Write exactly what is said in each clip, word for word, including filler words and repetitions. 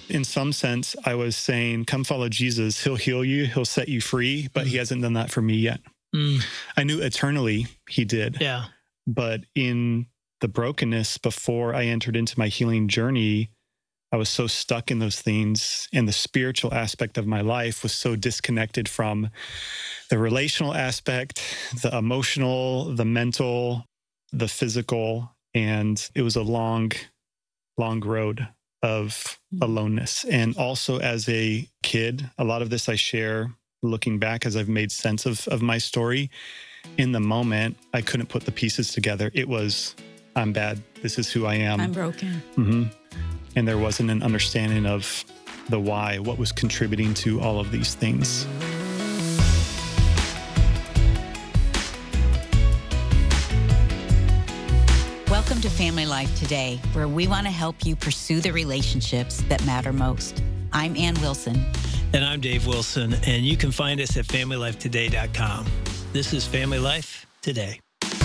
In some sense, I was saying, come follow Jesus. He'll heal you. He'll set you free. But mm. he hasn't done that for me yet. Mm. I knew eternally he did. Yeah. But in the brokenness before I entered into my healing journey, I was so stuck in those things, and the spiritual aspect of my life was so disconnected from the relational aspect, the emotional, the mental, the physical. And it was a long, long road of aloneness. And also as a kid, a lot of this I share looking back as I've made sense of, of my story. In the moment, I couldn't put the pieces together. It was, I'm bad. This is who I am. I'm broken. Mm-hmm. And there wasn't an understanding of the why, what was contributing to all of these things. Welcome to Family Life Today, where we want to help you pursue the relationships that matter most. I'm Ann Wilson. And I'm Dave Wilson, and you can find us at family life today dot com. This is Family Life Today.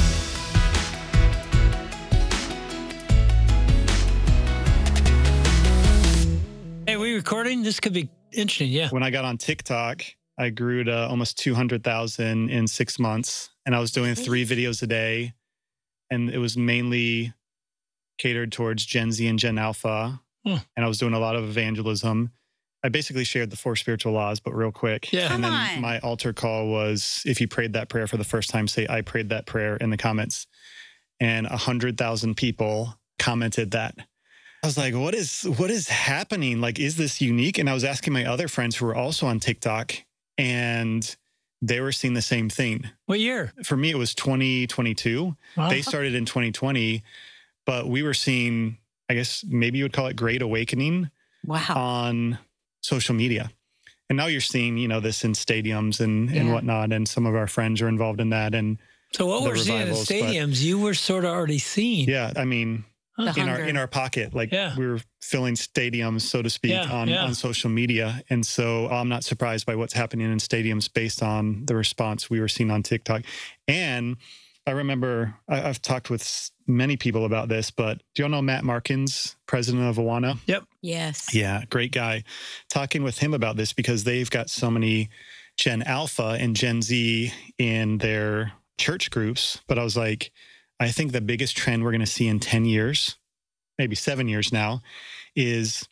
Hey, are we recording? This could be interesting, yeah. When I got on TikTok, I grew to almost two hundred thousand in six months, and I was doing three videos a day, and it was mainly catered towards Gen Z and Gen Alpha, hmm. and I was doing a lot of evangelism. I basically shared the four spiritual laws, but real quick. Yeah. And Come then on. my altar call was, if you prayed that prayer for the first time, say, I prayed that prayer in the comments. And one hundred thousand people commented that. I was like, what is what is happening? Like, is this unique? And I was asking my other friends who were also on TikTok, and they were seeing the same thing. What year? For me, it was twenty twenty-two. Wow. They started in twenty twenty, but we were seeing, I guess maybe you would call it Great Awakening Wow. on social media. And now you're seeing, you know, this in stadiums and, Yeah. and whatnot. And some of our friends are involved in that. And So what the we're seeing in revivals, but- stadiums, you were sort of already seeing. yeah, I mean, The in our hunger. in our pocket, like Yeah. we were filling stadiums, so to speak, Yeah, on, yeah. on social media. And so I'm not surprised by what's happening in stadiums based on the response we were seeing on TikTok. And I remember I, I've talked with s- many people about this, but do y'all know Matt Markins, president of Awana? Yep. Yes. Yeah, great guy. Talking with him about this because they've got so many Gen Alpha and Gen Z in their church groups. But I was like, I think the biggest trend we're going to see in ten years, maybe seven years now, is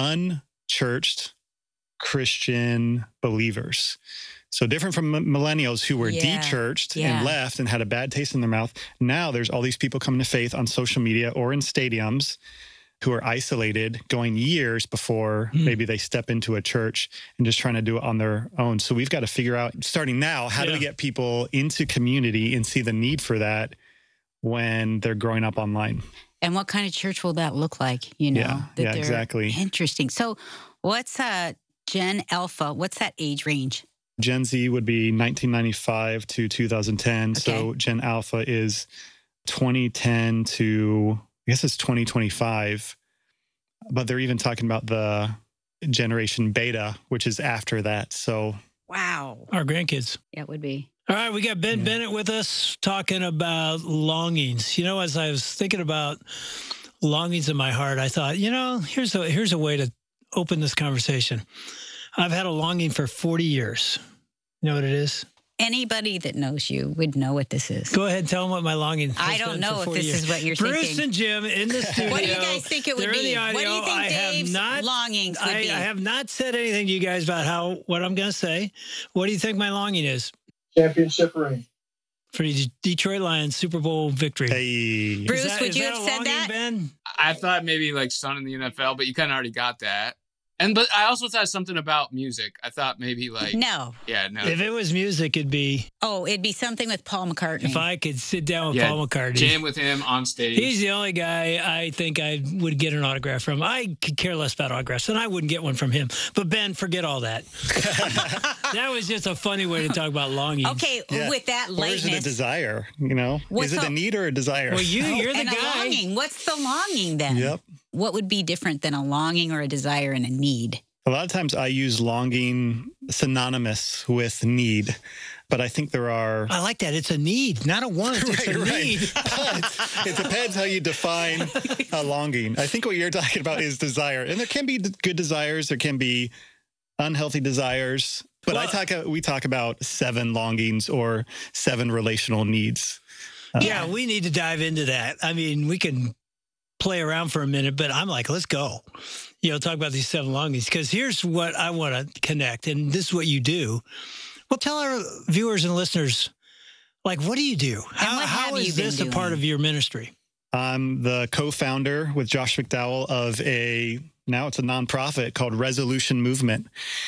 unchurched Christian believers. So different from m- millennials who were Yeah. de-churched Yeah. and left and had a bad taste in their mouth. Now there's all these people coming to faith on social media or in stadiums who are isolated, going years before Hmm. maybe they step into a church and just trying to do it on their own. So we've got to figure out, starting now, how do we Yeah. get people into community and see the need for that when they're growing up online? And what kind of church will that look like? You know, Yeah, that yeah, they're- exactly. Interesting. So what's uh, Gen Alpha? What's that age range? Gen Z would be nineteen ninety-five to two thousand ten. So Okay. Gen Alpha is twenty ten to, I guess it's twenty twenty-five. But they're even talking about the generation beta, which is after that. So Wow. Our grandkids. Yeah, it would be. All right, we got Ben Yeah. Bennett with us talking about longings. You know, as I was thinking about longings in my heart, I thought, you know, here's a here's a way to open this conversation. I've had a longing for forty years. You know what it is? Anybody that knows you would know what this is. Go ahead and tell them what my longing I has don't been know for if forty this years. is what you're Bruce thinking. and Jim in the studio. What do you guys think it would They're in be? the audio. What do you think I have Dave's not, longings would I, be? I have not said anything to you guys about how what I'm going to say. What do you think my longing is? Championship ring. For the Detroit Lions Super Bowl victory. hey, Bruce, Is that- would is you that have a said longing, that? Ben? I thought maybe like Son in the N F L, but you kind of already got that. And but I also thought something about music. I thought maybe like No. yeah, no. If it was music, it'd be Oh, it'd be something with Paul McCartney. if I could sit down with Yeah, Paul McCartney. Jam with him on stage. He's the only guy I think I would get an autograph from. I could care less about autographs, and I wouldn't get one from him. But Ben, forget all that. That was just a funny way to talk about longings. Okay, Yeah. with that or is it a lightness. desire? You know, What's is it up? a need or a desire? Well, you, you're the and a guy. longing. What's the longing then? Yep. What would be different than a longing or a desire and a need? A lot of times I use longing synonymous with need, but I think there are... I like that. It's a need, not a want. It's right, a right. need. But it depends how you define a longing. I think what you're talking about is desire. And there can be good desires. There can be unhealthy desires. But well, I talk. we talk about seven longings or seven relational needs. Uh, yeah, we need to dive into that. I mean, we can play around for a minute, but I'm like, let's go. You know, talk about these seven longings, because here's what I want to connect, and this is what you do. Well, tell our viewers and listeners, like, what do you do? How, how is this doing? a part of your ministry? I'm the co-founder with Josh McDowell of a, now it's a nonprofit called Resolution Movement.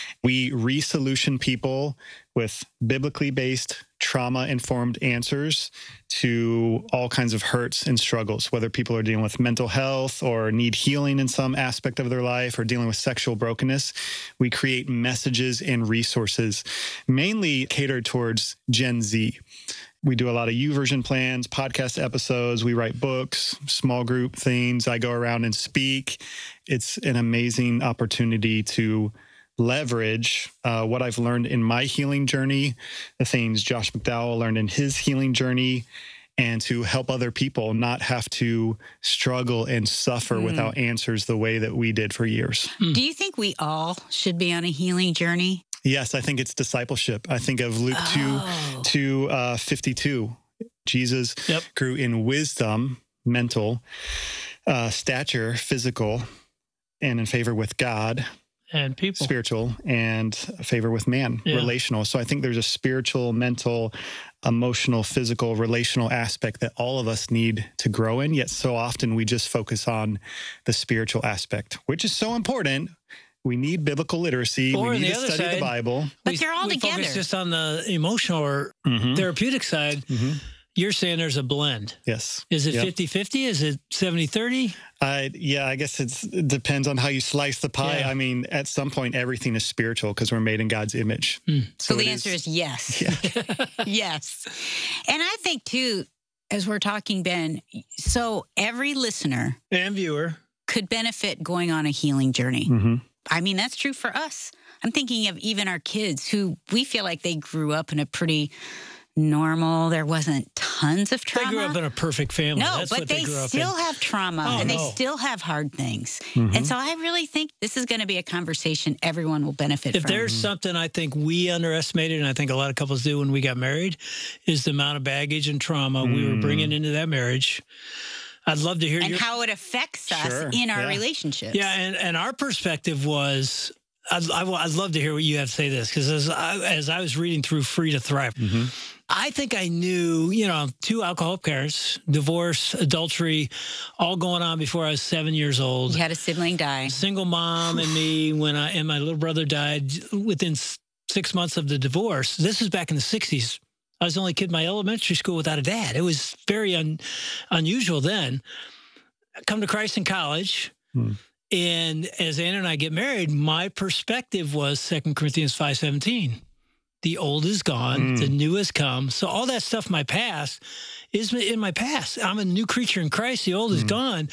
We re-solution people with biblically based, trauma-informed answers to all kinds of hurts and struggles, whether people are dealing with mental health or need healing in some aspect of their life or dealing with sexual brokenness. We create messages and resources mainly catered towards Gen Z. We do a lot of YouVersion plans, podcast episodes. We write books, small group things. I go around and speak. It's an amazing opportunity to leverage uh, what I've learned in my healing journey, the things Josh McDowell learned in his healing journey, and to help other people not have to struggle and suffer mm. without answers the way that we did for years. Do you think we all should be on a healing journey? Yes, I think it's discipleship. I think of Luke oh. two, two uh, fifty-two. Jesus yep. grew in wisdom, mental, uh, stature, physical, and in favor with God. And people. Spiritual, and favor with man, yeah. relational. So I think there's a spiritual, mental, emotional, physical, relational aspect that all of us need to grow in. Yet so often we just focus on the spiritual aspect, which is so important. We need biblical literacy. Or we need the to other study side, the Bible. But we, they're all we together. Focus just on the emotional or mm-hmm. therapeutic side. Mm-hmm. You're saying there's a blend. Yes. Is it yep. fifty-fifty? Is it seventy thirty? Uh, yeah, I guess it's, it depends on how you slice the pie. Yeah. I mean, at some point, everything is spiritual because we're made in God's image. Mm. So, so the is, answer is yes. Yeah. Yes. And I think, too, as we're talking, Ben, so every listener and viewer could benefit going on a healing journey. Mm-hmm. I mean, that's true for us. I'm thinking of even our kids who we feel like they grew up in a pretty normal, there wasn't tons of trauma. They grew up in a perfect family. No, That's but what they, they grew up still in. have trauma oh, and no. they still have hard things. Mm-hmm. And so I really think this is going to be a conversation everyone will benefit if from. If there's mm-hmm. something I think we underestimated, and I think a lot of couples do when we got married, is the amount of baggage and trauma mm. we were bringing into that marriage. I'd love to hear and your... how it affects us sure. in our yeah. relationships. Yeah, and, and our perspective was... I'd, I'd love to hear what you have to say this, because as I, as I was reading through Free to Thrive, mm-hmm. I think I knew, you know, two alcoholic parents, divorce, adultery, all going on before I was seven years old. You had a sibling die. Single mom and me when I, and my little brother died within six months of the divorce. This was back in the sixties. I was the only kid in my elementary school without a dad. It was very un, unusual then. I come to Christ in college. Hmm. And as Anna and I get married, my perspective was Second Corinthians five seventeen. The old is gone, mm. the new has come. So all that stuff in my past is in my past. I'm a new creature in Christ. The old mm. is gone.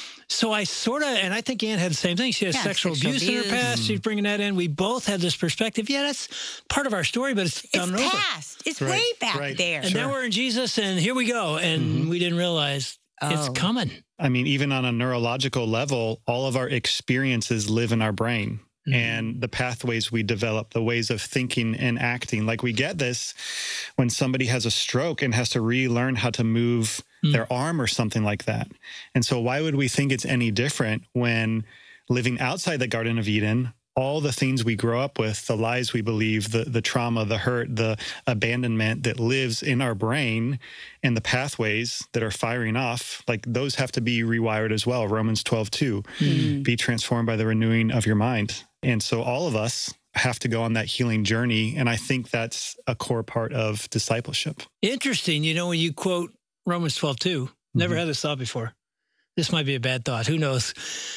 So I sort of, and I think Ann had the same thing. She has yeah, sexual, sexual abuse, abuse in her past. Mm. She's bringing that in. We both had this perspective. Yeah, that's part of our story, but it's, it's done over. past. It's right. way back right. there. And sure. now we're in Jesus, and here we go. And mm-hmm. we didn't realize oh. it's coming. I mean, even on a neurological level, all of our experiences live in our brain mm-hmm. and the pathways we develop, the ways of thinking and acting. Like we get this when somebody has a stroke and has to relearn how to move mm-hmm. their arm or something like that. And so why would we think it's any different when living outside the Garden of Eden, all the things we grow up with, the lies we believe, the the trauma, the hurt, the abandonment that lives in our brain and the pathways that are firing off, like those have to be rewired as well. Romans twelve two, mm-hmm. be transformed by the renewing of your mind. And so all of us have to go on that healing journey. And I think that's a core part of discipleship. Interesting. You know, when you quote Romans twelve two, never mm-hmm. had this thought before. This might be a bad thought. Who knows?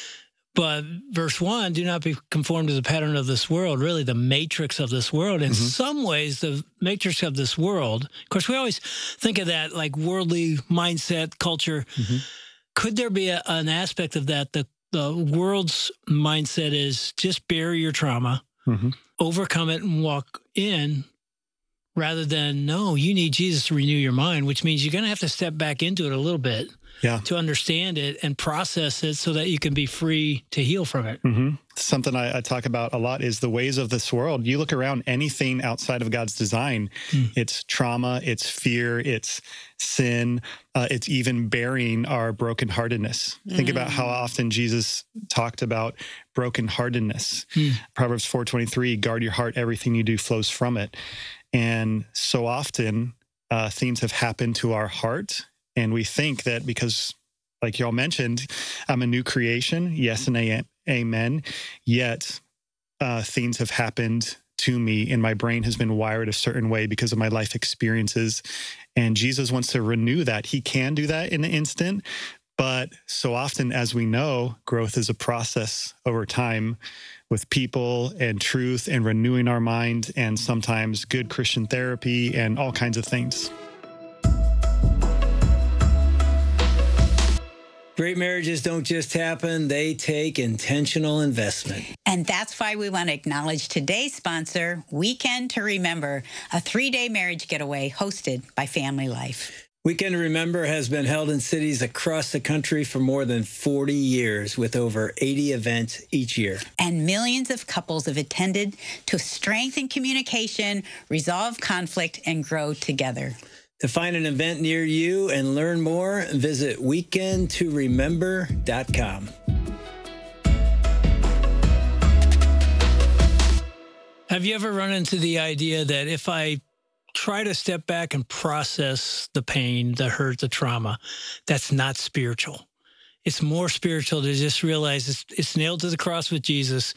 But verse one, do not be conformed to the pattern of this world, really the matrix of this world. In mm-hmm. some ways, the matrix of this world, of course, we always think of that like worldly mindset, culture. Mm-hmm. Could there be a, an aspect of that, the, the world's mindset is just bury your trauma, Mm-hmm. overcome it, and walk in, rather than, no, you need Jesus to renew your mind, which means you're going to have to step back into it a little bit Yeah. to understand it and process it so that you can be free to heal from it. Mm-hmm. Something I, I talk about a lot is the ways of this world. You look around, anything outside of God's design, Mm. it's trauma, it's fear, it's sin, uh, it's even burying our brokenheartedness. Mm. Think about how often Jesus talked about brokenheartedness. Mm. Proverbs four twenty-three, guard your heart, everything you do flows from it. And so often uh, things have happened to our heart, and we think that because, like y'all mentioned, I'm a new creation, yes and a- amen, yet uh, things have happened to me, and my brain has been wired a certain way because of my life experiences. And Jesus wants to renew that. He can do that in an instant, but so often, as we know, growth is a process over time with people and truth and renewing our mind, and sometimes good Christian therapy and all kinds of things. Great marriages don't just happen, they take intentional investment. And that's why we want to acknowledge today's sponsor, Weekend to Remember, a three-day marriage getaway hosted by Family Life. Weekend to Remember has been held in cities across the country for more than forty years, with over eighty events each year. And millions of couples have attended to strengthen communication, resolve conflict, and grow together. To find an event near you and learn more, visit weekend to remember dot com. Have you ever run into the idea that if I try to step back and process the pain, the hurt, the trauma, that's not spiritual? It's more spiritual to just realize it's, it's nailed to the cross with Jesus.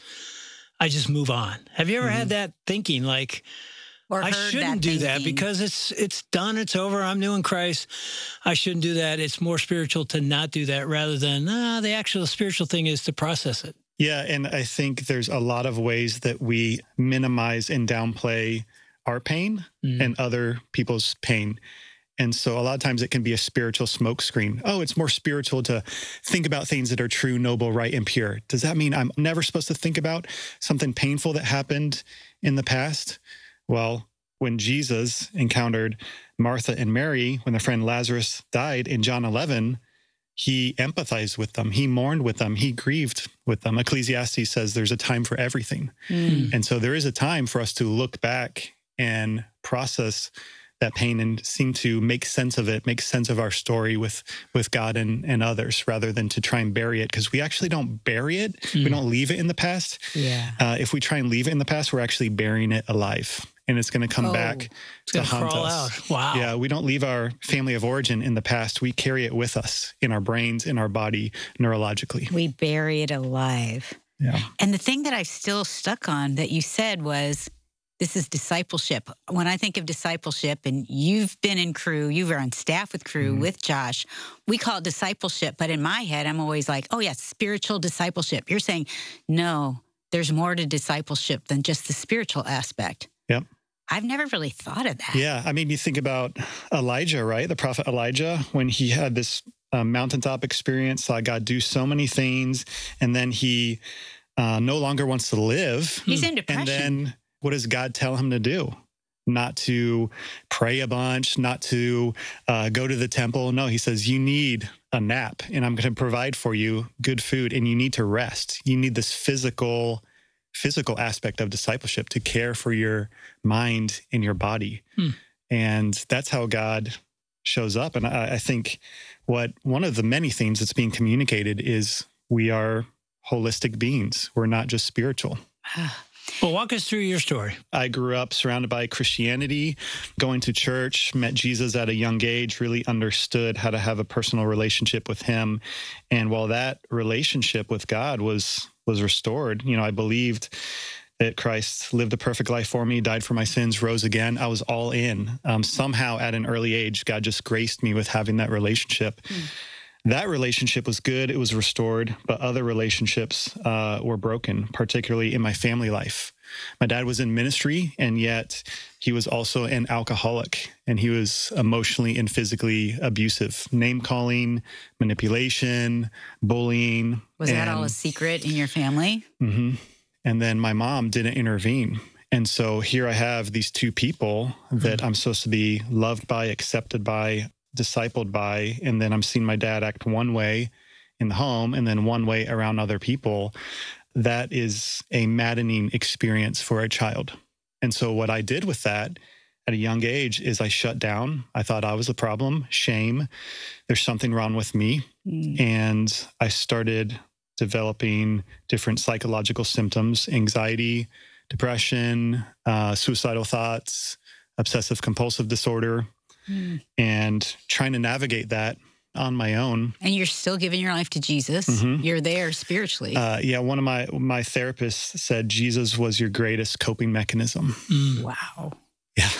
I just move on. Have you ever mm-hmm. had that thinking, like, Or I shouldn't do that because it's it's done, it's over, I'm new in Christ. I shouldn't do that. It's more spiritual to not do that rather than, ah, the actual spiritual thing is to process it. Yeah, and I think there's a lot of ways that we minimize and downplay our pain mm. and other people's pain. And so a lot of times it can be a spiritual smokescreen. Oh, it's more spiritual to think about things that are true, noble, right, and pure. Does that mean I'm never supposed to think about something painful that happened in the past? Well, when Jesus encountered Martha and Mary, when their friend Lazarus died in John eleven, he empathized with them. He mourned with them. He grieved with them. Ecclesiastes says there's a time for everything. Mm. And so there is a time for us to look back and process that pain and seem to make sense of it, make sense of our story with, with God and, and others, rather than to try and bury it, because we actually don't bury it. Mm. We don't leave it in the past. Yeah. Uh, if we try and leave it in the past, we're actually burying it alive, and it's going to come oh, back it's to gonna haunt crawl us. Out. Wow. Yeah, we don't leave our family of origin in the past. We carry it with us in our brains, in our body, neurologically. We bury it alive. Yeah. And the thing that I still stuck on that you said was, this is discipleship. When I think of discipleship, and you've been in Cru, you were on staff with Cru, mm-hmm. with Josh, we call it discipleship. But in my head, I'm always like, oh, yeah, spiritual discipleship. You're saying, no, there's more to discipleship than just the spiritual aspect. Yep. I've never really thought of that. Yeah. I mean, you think about Elijah, right? The prophet Elijah, when he had this uh, mountaintop experience, saw God do so many things, and then he uh, no longer wants to live. He's in depression. And then what does God tell him to do? Not to pray a bunch, not to uh, go to the temple. No, he says, you need a nap, and I'm going to provide for you good food, and you need to rest. You need this physical, physical aspect of discipleship to care for your mind and your body. Hmm. And that's how God shows up. And I, I think what one of the many things that's being communicated is we are holistic beings. We're not just spiritual. Well, walk us through your story. I grew up surrounded by Christianity, going to church, met Jesus at a young age, really understood how to have a personal relationship with him. And while that relationship with God was was restored, you know, I believed that Christ lived a perfect life for me, died for my sins, rose again. I was all in. Um, somehow at an early age, God just graced me with having that relationship. Mm. That relationship was good. It was restored, but other relationships uh, were broken, particularly in my family life. my dad was in ministry, and yet he was also an alcoholic, and he was emotionally and physically abusive, name calling, manipulation, bullying. Was that and, all a secret in your family? Mm-hmm. And then my mom didn't intervene. And so here I have these two people that mm-hmm. I'm supposed to be loved by, accepted by, discipled by, and then I'm seeing my dad act one way in the home and then one way around other people. That is a maddening experience for a child. And so what I did with that at a young age is I shut down. I thought I was the problem, shame, there's something wrong with me. Mm. And I started developing different psychological symptoms, anxiety, depression, uh, suicidal thoughts, obsessive compulsive disorder, mm. and trying to navigate that on my own. And you're still giving your life to Jesus. Mm-hmm. You're there spiritually. Uh, yeah, one of my my therapists said Jesus was your greatest coping mechanism. Mm. Wow. Yeah.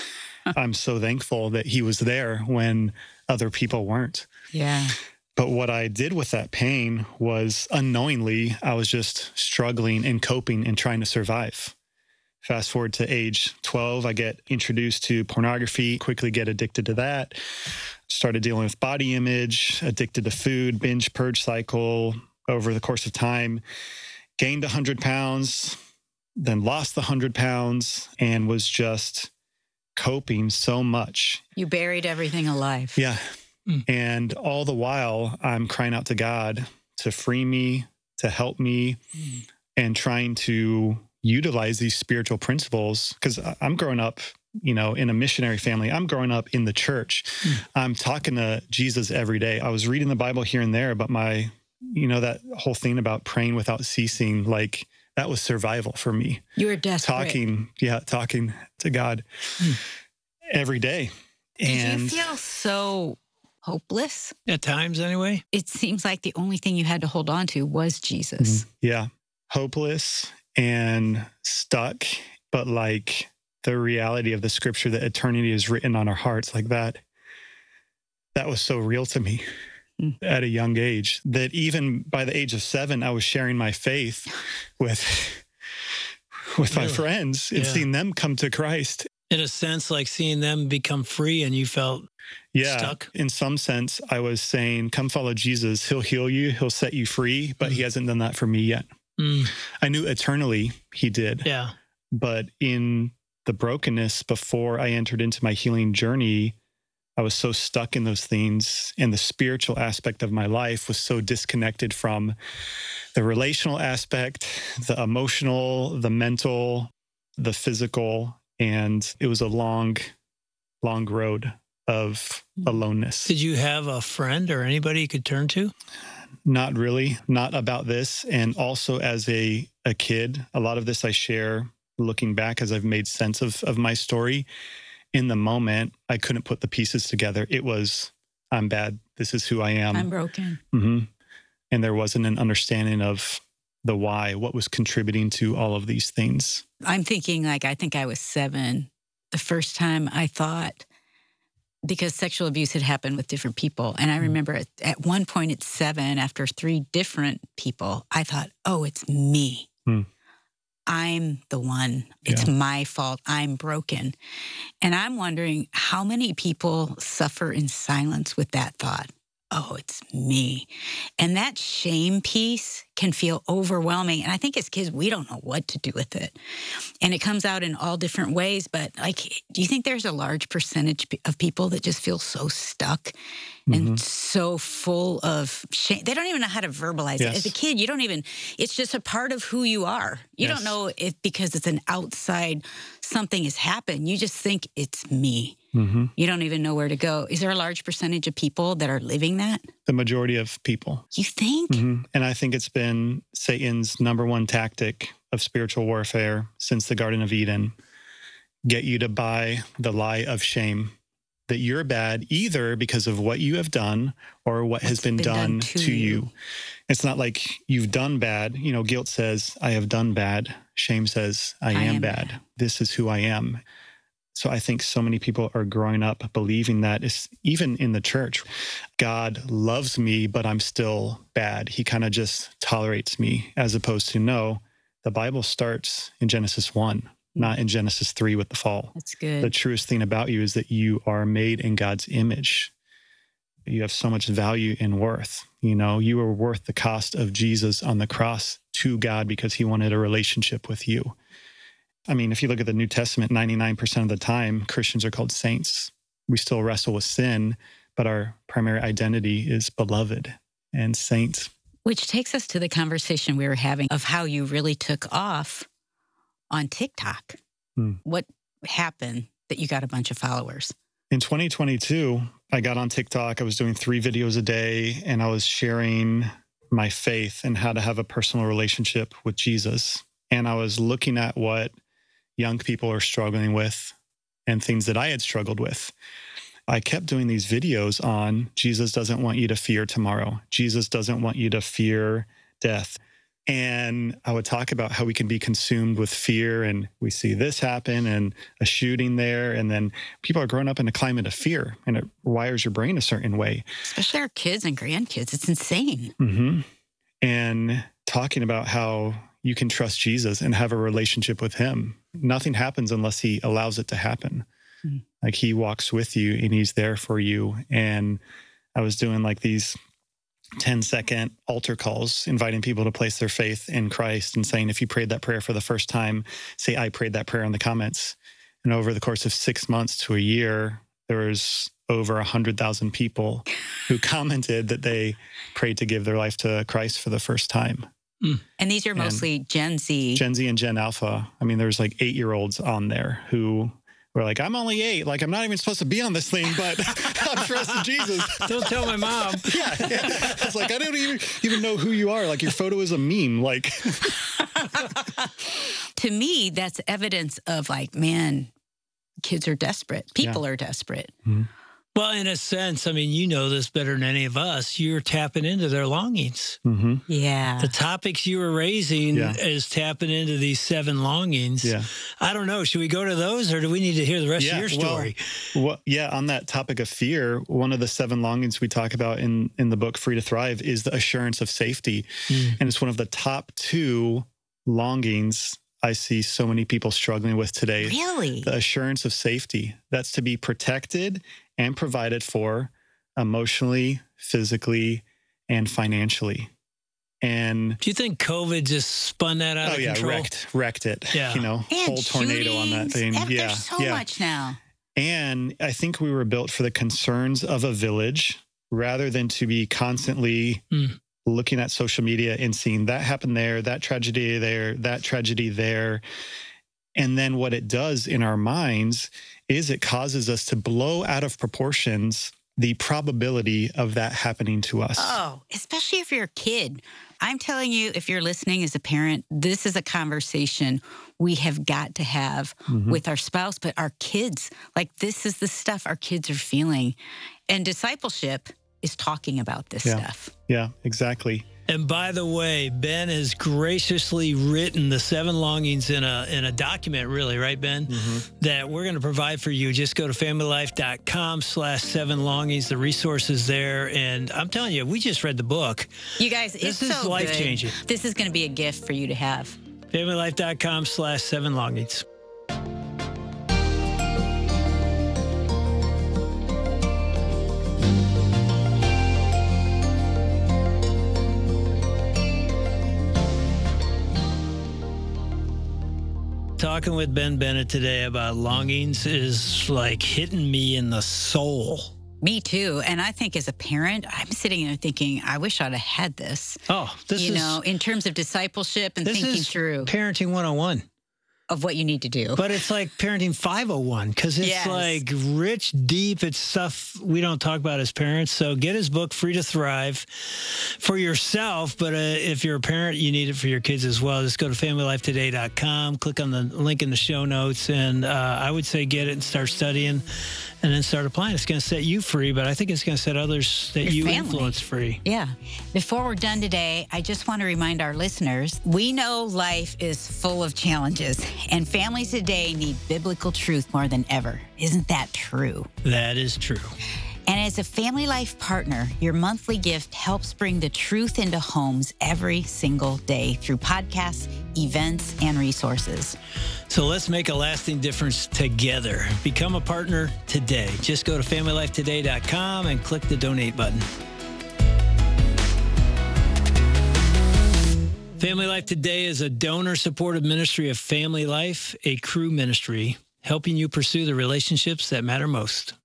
I'm so thankful that he was there when other people weren't. Yeah. But what I did with that pain was unknowingly, I was just struggling and coping and trying to survive. Fast forward to age twelve, I get introduced to pornography, quickly get addicted to that. Started dealing with body image, addicted to food, binge purge cycle over the course of time. Gained one hundred pounds, then lost the one hundred pounds, and was just coping so much. You buried everything alive. Yeah. Mm. And all the while, I'm crying out to God to free me, to help me, mm. and trying to utilize these spiritual principles. Because I'm growing up, you know, in a missionary family. I'm growing up in the church. Mm. I'm talking to Jesus every day. I was reading the Bible here and there, but my, you know, that whole thing about praying without ceasing, like that was survival for me. You were desperate. Talking, yeah, talking to God mm. every day. Did and you feel so hopeless? At times, anyway. It seems like the only thing you had to hold on to was Jesus. Mm, yeah. Hopeless and stuck, but like the reality of the scripture that eternity is written on our hearts, like that, that was so real to me mm. at a young age that even by the age of seven, I was sharing my faith with, with really? my friends and yeah. seeing them come to Christ. In a sense, like seeing them become free and you felt yeah, stuck? In some sense, I was saying, come follow Jesus. He'll heal you. He'll set you free, but mm. he hasn't done that for me yet. Mm. I knew eternally he did. Yeah. But in the brokenness before I entered into my healing journey, I was so stuck in those things, and the spiritual aspect of my life was so disconnected from the relational aspect, the emotional, the mental, the physical. And it was a long, long road of aloneness. Did you have a friend or anybody you could turn to? Not really, not about this. And also as a, a kid, a lot of this I share looking back as I've made sense of, of my story. In the moment, I couldn't put the pieces together. It was, I'm bad. This is who I am. I'm broken. Mm-hmm. And there wasn't an understanding of the why, what was contributing to all of these things. I'm thinking like, I think I was seven the first time I thought, because sexual abuse had happened with different people. And I remember at, at one point at seven, after three different people, I thought, oh, it's me. Mm. I'm the one. It's yeah. my fault. I'm broken. And I'm wondering how many people suffer in silence with that thought. Oh, it's me. And that shame piece can feel overwhelming. And I think as kids, we don't know what to do with it. And it comes out in all different ways. But like, do you think there's a large percentage of people that just feel so stuck mm-hmm. and so full of shame? They don't even know how to verbalize yes. it. As a kid, you don't even, it's just a part of who you are. You yes. don't know if because it's an outside, something has happened. You just think it's me. Mm-hmm. You don't even know where to go. Is there a large percentage of people that are living that? The majority of people. You think? Mm-hmm. And I think it's been Satan's number one tactic of spiritual warfare since the Garden of Eden. Get you to buy the lie of shame, that you're bad either because of what you have done or what What's has been, been done, done to, to you. you. It's not like you've done bad. You know, guilt says, I have done bad. Shame says, I, I am, am bad. bad. This is who I am. So I think so many people are growing up believing that, is even in the church, God loves me, but I'm still bad. He kind of just tolerates me, as opposed to, no, the Bible starts in Genesis one, not in Genesis three with the fall. That's good. The truest thing about you is that you are made in God's image. You have so much value and worth. You know, you are worth the cost of Jesus on the cross to God because he wanted a relationship with you. I mean, if you look at the New Testament, ninety-nine percent of the time, Christians are called saints. We still wrestle with sin, but our primary identity is beloved and saints. Which takes us to the conversation we were having of how you really took off on TikTok. Hmm. What happened that you got a bunch of followers? In twenty twenty-two, I got on TikTok. I was doing three videos a day, and I was sharing my faith and how to have a personal relationship with Jesus. And I was looking at what young people are struggling with and things that I had struggled with. I kept doing these videos on Jesus doesn't want you to fear tomorrow. Jesus doesn't want you to fear death. And I would talk about how we can be consumed with fear, and we see this happen and a shooting there. And then people are growing up in a climate of fear, and it wires your brain a certain way. Especially our kids and grandkids. It's insane. Mm-hmm. And talking about how you can trust Jesus and have a relationship with him. Nothing happens unless he allows it to happen. Mm. Like he walks with you and he's there for you. And I was doing like these ten second altar calls, inviting people to place their faith in Christ and saying, if you prayed that prayer for the first time, say, I prayed that prayer in the comments. And over the course of six months to a year, there was over a hundred thousand people who commented that they prayed to give their life to Christ for the first time. Mm. And these are mostly and Gen Z. Gen Z and Gen Alpha. I mean, there's like eight-year-olds on there who were like, I'm only eight. Like, I'm not even supposed to be on this thing, but I'm trusting Jesus. Don't tell my mom. Yeah, yeah. I was like, I don't even, even know who you are. Like, your photo is a meme. Like, to me, that's evidence of like, man, kids are desperate. People yeah. are desperate. Mm-hmm. Well, in a sense, I mean, you know this better than any of us. You're tapping into their longings. Mm-hmm. Yeah. The topics you were raising yeah. is tapping into these seven longings. Yeah. I don't know. Should we go to those, or do we need to hear the rest yeah, of your story? Well, well, yeah, on that topic of fear, one of the seven longings we talk about in, in the book Free to Thrive is the assurance of safety. Mm. And it's one of the top two longings I see so many people struggling with today. Really? The assurance of safety. That's to be protected and provided for emotionally, physically, and financially. And do you think COVID just spun that out oh, of yeah, control? wrecked, wrecked it. Yeah. You know, and whole tornado on that thing. There's yeah. so yeah. much now. And I think we were built for the concerns of a village rather than to be constantly mm. looking at social media and seeing that happen there, that tragedy there, that tragedy there. And then what it does in our minds is it causes us to blow out of proportions the probability of that happening to us. Oh, especially if you're a kid. I'm telling you, if you're listening as a parent, this is a conversation we have got to have mm-hmm. with our spouse, but our kids. Like, this is the stuff our kids are feeling. And discipleship is talking about this yeah. stuff. Yeah, exactly. And by the way, Ben has graciously written the seven longings in a in a document, really, right, Ben? Mm-hmm. That we're going to provide for you. Just go to familylife.com slash seven longings. The resources there. And I'm telling you, we just read the book. You guys, this it's is so life-changing. Good. This is going to be a gift for you to have. familylife.com slash seven longings. Talking with Ben Bennett today about longings is like hitting me in the soul. Me too. And I think as a parent, I'm sitting there thinking, I wish I'd have had this. Oh, this you is... know, in terms of discipleship and this thinking is through. Parenting one oh one. Of what you need to do. But it's like parenting five oh one because it's yes. like rich, deep. It's stuff we don't talk about as parents. So get his book, Free to Thrive, for yourself. But uh, if you're a parent, you need it for your kids as well. Just go to family life today dot com, click on the link in the show notes, and uh, I would say get it and start studying and then start applying. It's going to set you free, but I think it's going to set others that your you family. influence free. Yeah. Before we're done today, I just want to remind our listeners, we know life is full of challenges, and families today need biblical truth more than ever. Isn't that true? That is true. And as a Family Life partner, your monthly gift helps bring the truth into homes every single day through podcasts, events, and resources. So let's make a lasting difference together. Become a partner today. Just go to family life today dot com and click the donate button. Family Life Today is a donor-supported ministry of Family Life, a Cru ministry, helping you pursue the relationships that matter most.